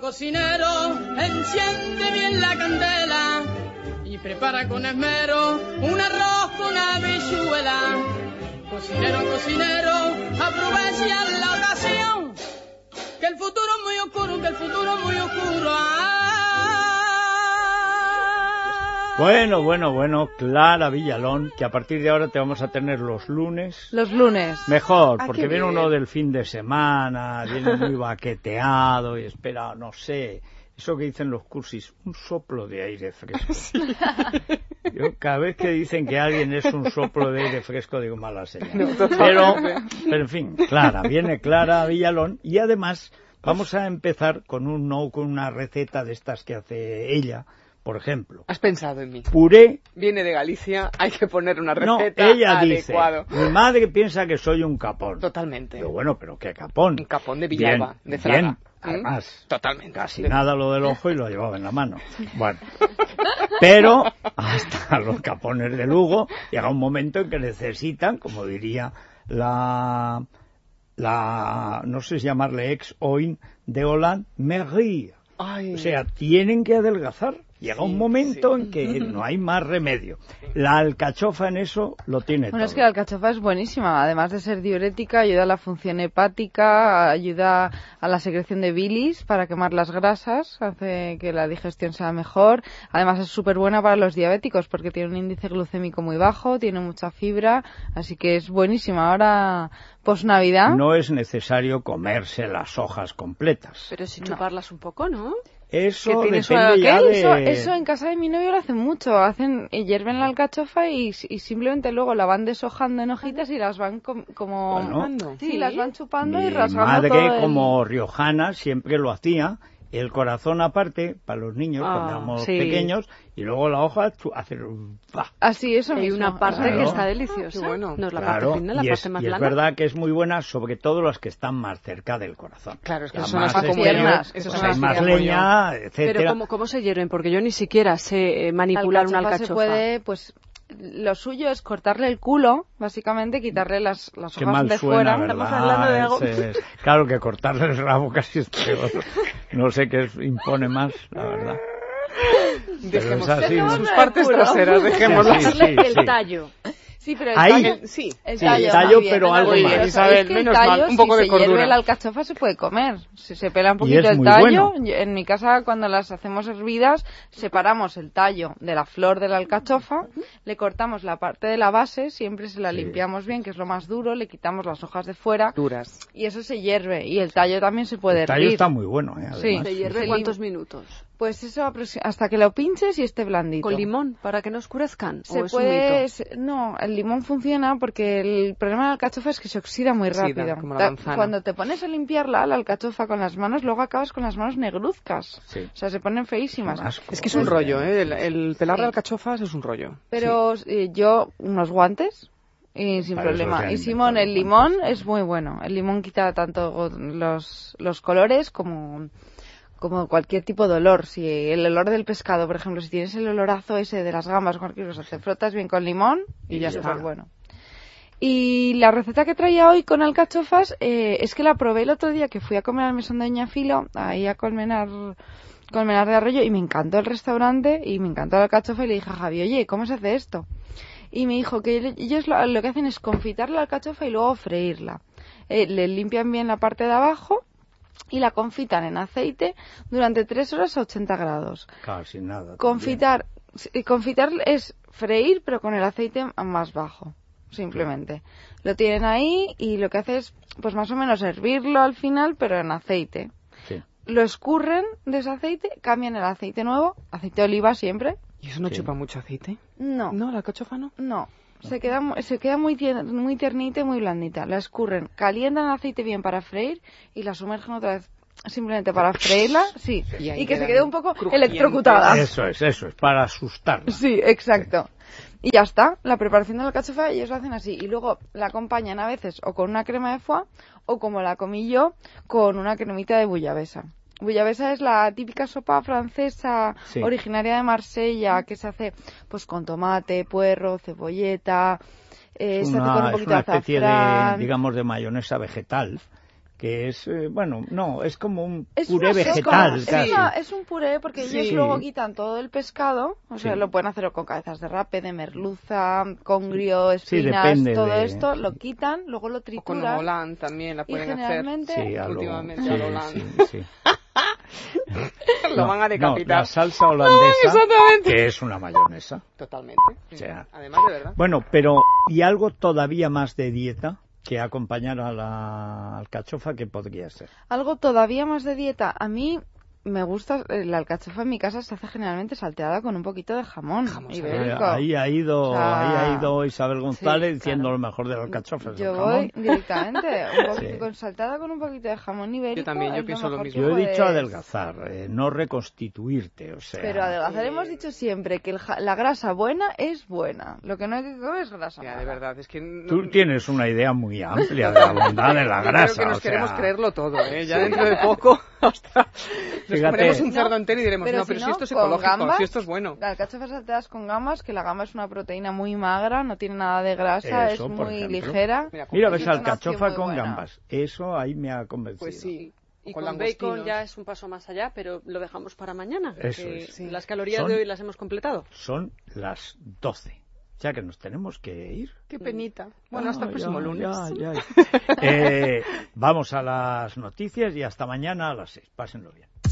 cocinero, enciende bien la candela y prepara con esmero un arroz con habichuela. Cocinero, cocinero, aprovecha la ocasión, que el futuro es muy oscuro, que el futuro es muy oscuro. Bueno, Clara Villalón, que a partir de ahora te vamos a tener los lunes. Los lunes. Mejor, porque viene uno del fin de semana, viene muy baqueteado y espera, no sé, eso que dicen los cursis, un soplo de aire fresco. Sí. Yo cada vez que dicen que alguien es un soplo de aire fresco, digo mala señal. No, pero en fin, viene Clara Villalón y además vamos a empezar con una receta de estas que hace ella. Por ejemplo, has pensado en mí. Puré. Viene de Galicia, hay que poner una receta ella adecuada. Dice, mi madre piensa que soy un capón. Totalmente. Pero bueno, ¿pero qué capón? Un capón de Villalba, de Fraga. Bien, además. Totalmente. Casi nada lo del ojo y lo llevaba en la mano. Bueno, pero hasta los capones de Lugo llega un momento en que necesitan, como diría la no sé si llamarle ex-oin de Hollande, maigrir. O sea, tienen que adelgazar. Llega un momento en que no hay más remedio. La alcachofa en eso lo tiene todo. Es que la alcachofa es buenísima. Además de ser diurética, ayuda a la función hepática, ayuda a la secreción de bilis para quemar las grasas, hace que la digestión sea mejor. Además es súper buena para los diabéticos porque tiene un índice glucémico muy bajo, tiene mucha fibra, así que es buenísima. Ahora, post-Navidad... No es necesario comerse las hojas completas. Pero si chuparlas un poco, ¿no? Eso depende ya de... Eso en casa de mi novio lo hacen mucho. Hierven la alcachofa y simplemente luego la van deshojando en hojitas y las van las van chupando y rasgando todo. Mi madre, como riojana, siempre lo hacía. El corazón aparte, para los niños, cuando éramos pequeños, y luego la hoja, hacer... Así, eso hay una parte que está deliciosa. Bueno. No es la parte final, la parte más blanda. Y es verdad que es muy buena, sobre todo las que están más cerca del corazón. Claro, es que son las piernas. Hay más leña, etcétera. Pero ¿cómo se hierven? Porque yo ni siquiera sé manipular una alcachofa. Se puede, lo suyo es cortarle el culo, básicamente, quitarle las hojas de fuera. Estamos hablando de algo... Claro que cortarle el rabo casi es peor. No sé qué impone más, la verdad. Dejemos sus partes traseras, dejémoslas. El tallo. Sí, pero el tallo pero algo más. Isabel, menos mal, un poco de cordura. Si se hierve la alcachofa se puede comer. Si se pela un poquito el tallo, en mi casa cuando las hacemos hervidas, separamos el tallo de la flor de la alcachofa, le cortamos la parte de la base, siempre se la limpiamos bien, que es lo más duro, le quitamos las hojas de fuera. Duras. Y eso se hierve. Y el tallo también se puede hervir. El tallo está muy bueno, además. Sí. ¿Se hierve cuántos minutos? Pues eso hasta que lo pinches y esté blandito. ¿Con limón para que no oscurezcan? ¿O es un mito? No, el limón funciona porque el problema de la alcachofa es que se oxida muy rápido. Como la manzana. Cuando te pones a limpiarla, la alcachofa con las manos, luego acabas con las manos negruzcas. Sí. O sea, se ponen feísimas. Es que es un rollo, ¿eh? El pelar de alcachofas es un rollo. Pero yo, unos guantes... Y sin problema. Y Simón, el limón es muy bueno. El limón quita tanto los colores como cualquier tipo de olor. Si el olor del pescado, por ejemplo, si tienes el olorazo ese de las gambas o cualquier cosa, te frotas bien con limón y ya está. Bueno. Y la receta que traía hoy con alcachofas es que la probé el otro día que fui a comer al mesón de Doña Filo, ahí a Colmenar de Arroyo, y me encantó el restaurante y me encantó la alcachofa y le dije a Javi, oye, ¿cómo se hace esto? Y me dijo que ellos lo que hacen es confitar la alcachofa y luego freírla. Le limpian bien la parte de abajo y la confitan en aceite durante 3 horas a 80 grados. Casi nada. Confitar es freír, pero con el aceite más bajo, simplemente. Lo tienen ahí y lo que hace es, pues más o menos, hervirlo al final, pero en aceite. Sí. Lo escurren de ese aceite, cambian el aceite nuevo, aceite de oliva siempre. ¿Y eso no chupa mucho aceite? No. ¿No? ¿La alcachofa no? No. Se queda muy tiernita y muy blandita. La escurren, calientan el aceite bien para freír y la sumergen otra vez simplemente para freírla, sí. Y que se quede un poco electrocutada. Eso es, para asustarla. Sí, exacto. Y ya está, la preparación de la alcachofa ellos lo hacen así. Y luego la acompañan a veces o con una crema de foie o, como la comí yo, con una cremita de bouillabaisse. Bouillabaisse es la típica sopa francesa originaria de Marsella, que se hace pues con tomate, puerro, cebolleta, se hace con un poquito de azafrán. Es una especie de, digamos, de mayonesa vegetal que es, bueno, no, es como un Es puré una sopa, vegetal casi. es un puré porque ellos Sí. luego quitan todo el pescado, o sea, Sí. lo pueden hacer con cabezas de rape, de merluza, congrio, Sí, espinas, depende todo de- esto, lo quitan, luego lo O con trituran Holland también la y pueden hacer. generalmente Sí, a lo, últimamente sí, a lo Holland. sí. Lo van a decapitar. No, la salsa holandesa, exactamente. que es una mayonesa. Totalmente. O sea, Además, de verdad. bueno, pero ¿y algo todavía más de dieta que acompañar a la alcachofa que podría ser? algo todavía más de dieta. A mí me gusta, la alcachofa en mi casa se hace generalmente salteada con un poquito de jamón ibérico. Ahí ha ido, O sea, Isabel González sí, diciendo claro. lo mejor de las alcachofas. Yo el voy jamón. directamente, Sí. con saltada con un poquito de jamón ibérico. Yo también, yo es pienso lo mejor mismo. que Yo he dicho puedes- adelgazar, no reconstituirte, o sea. Pero adelgazar hemos dicho siempre que la grasa buena es buena. Lo que no hay que comer es grasa Ya, mala. de verdad, es que... no- Tú tienes una idea muy amplia de la bondad de la Yo grasa. creo que nos o sea, queremos creerlo todo, ¿eh? Ya dentro de poco, ostras, nos Fíjate. ponemos un cerdo entero y diremos, Pero no, pero si no, esto es con ecológico, gambas, si esto es bueno. Alcachofas salteadas con gambas, que la gamba es una proteína muy magra, no tiene nada de grasa, Eso, es por muy ejemplo. ligera. Mira, Y ves es una alcachofa opción muy con buena. gambas. Eso ahí me ha convencido. Pues sí. Y Con con langostinos. bacon ya es un paso más allá, pero lo dejamos para mañana. Eso que es. Sí. Las calorías Son- de hoy las hemos completado. Son las 12. Ya que nos tenemos que ir. Qué penita. Bueno, hasta el próximo lunes. Vamos a las noticias y hasta mañana a las 6. Pásenlo bien.